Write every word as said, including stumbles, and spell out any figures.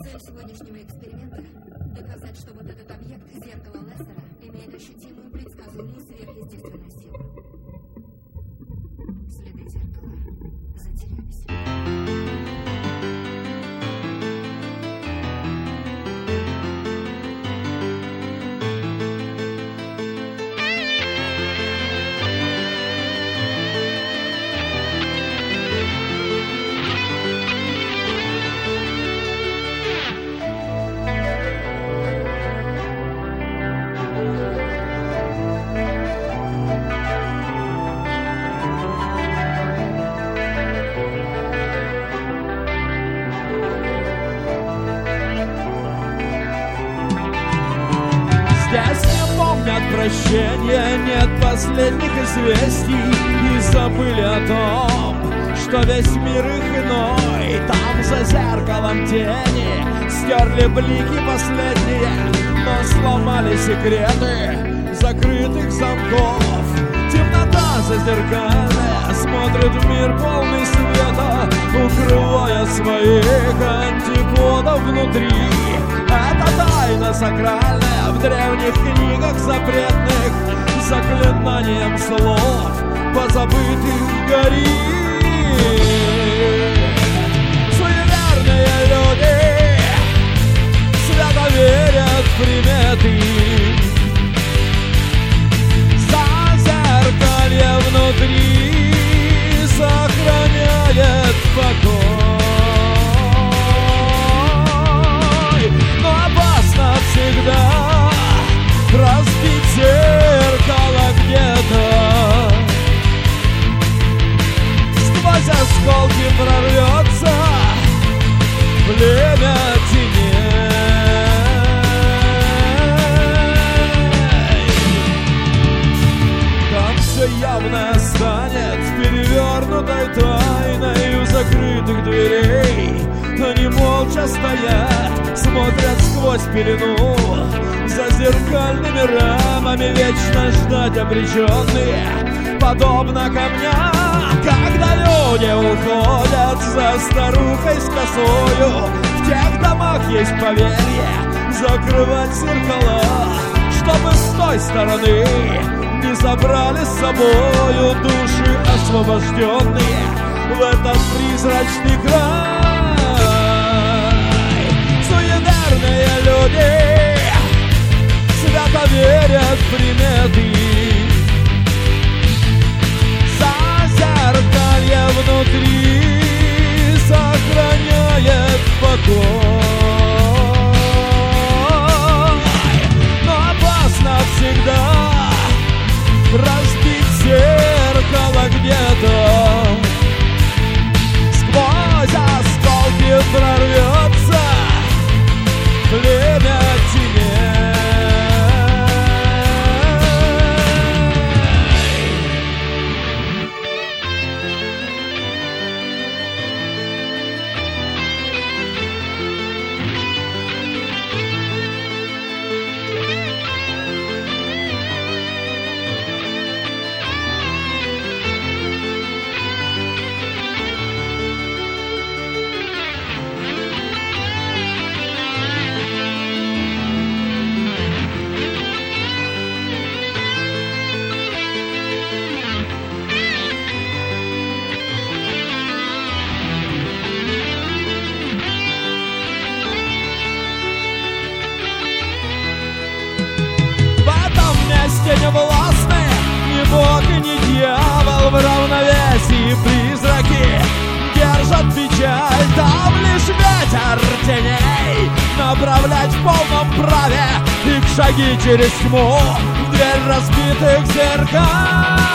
Цель сегодняшнего эксперимента – доказать, что вот этот объект зеркала Лессера имеет ощутимую, предсказуемую сверхъестественную силу. Следы зеркала затерялись. Здесь не помнят прощения, нет последних известий, и забыли о том, что весь мир их иной. Там за зеркалом тени стерли блики последние, но сломали секреты закрытых замков. Темнота зазеркальная смотрит в мир полный света, укрывая своих антиподов внутри. Это тайна сакральная в древних книгах запретных, заклинанием слов позабытых горит. Суеверные люди свято верят в приметы, зазеркалье внутри сохраняет покой. Но опасно всегда разбить зеркало где-то. Сквозь осколки прорвется племя теней. Там все явно станет перевернутой тайной у закрытых дверей. Они молча стоят, смотрят сквозь пелену, за зеркальными рамами вечно ждать обреченные, подобно камням, когда люди уходят за старухой с косою. В тех домах есть поверье закрывать зеркала, чтобы с той стороны не забрали с собою души освобожденные в этот призрачный край. Суеверные люди свято верят в приметы, зазеркалье внутри сохраняет покой. Но опасно всегда разбить зеркало где-то. Сквозь осколки прорвется племя теней. Не властны ни бог и ни дьявол, в равновесии призраки держат печаль. Там лишь ветер теней направлять в полном праве их шаги через тьму в дверь разбитых зеркал.